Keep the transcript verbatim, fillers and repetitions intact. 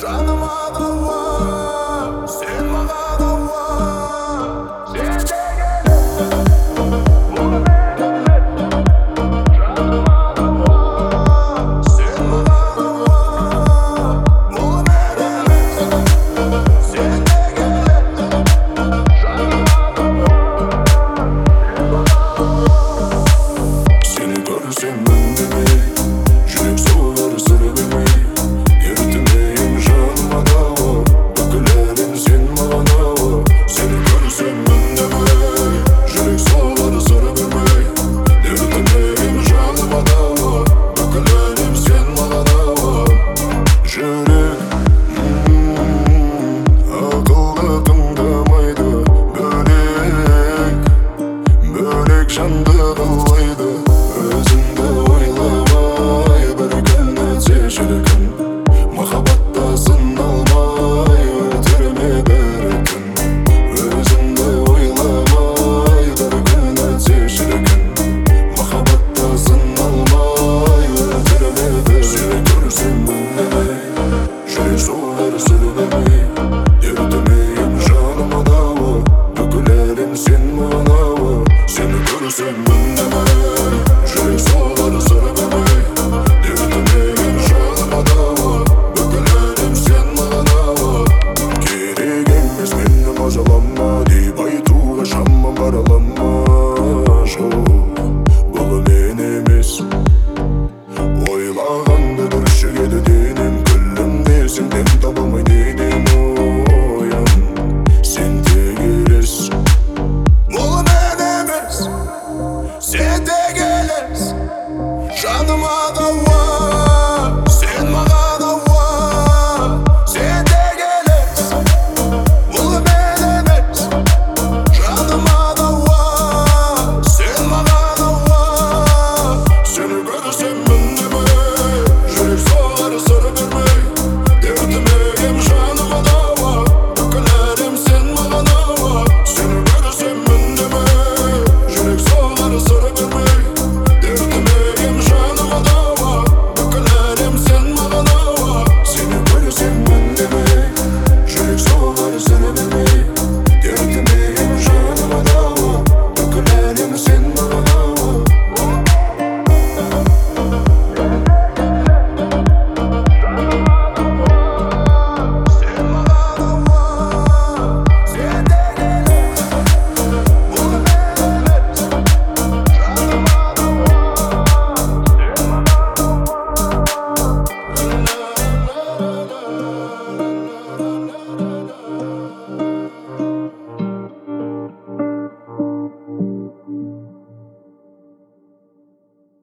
Жаныма дауа, сен маған ауа. Сен деген бұл мекенет. Жаныма дауа, сен маған ауа. Бұл мекенет. Сен деген жаныма дауа, сен маған ауа. Сені көрсем үндемей, жүрек соғар сыр бермей. Ертімейім жаныма дауа, бүкіл әлем сен маған ауа. Сені көрсем үндемей, жүрек соғар сыр бермей. Ертімейім жаныма дауа, бүкіл әлем сен маған ауа. Жүрек ақылды тыңдамайды, бөлек бөлек жанды қалайды. Өзіңді ойламай бір күн өтсе шіркін, махаббатта сыналмай өтірме бір күн. Өзіңді ойламай бір күн өтсе шіркін, махаббатта сыналмай өтірме бір күн. Сені көрсем үндемей, жүрек соғар сыр бермей. Ертімейім жаныма дауа, бүкіл әлем сен маған ауа. Сені көрсем үндемей, жүрек соғар сыр бермей. Ертімейім жаныма дауа, бүкіл әлем сен маған ауа. Керек емес мені мазалама деп айтуға шамам баралама. Жоқ, бұл мен емес. Ойлағанды дұрыс жүреді денем, күлімдесің дем табылмай неден оян. Сен тек елес, бұл мен емес. Сен тек елес, жаным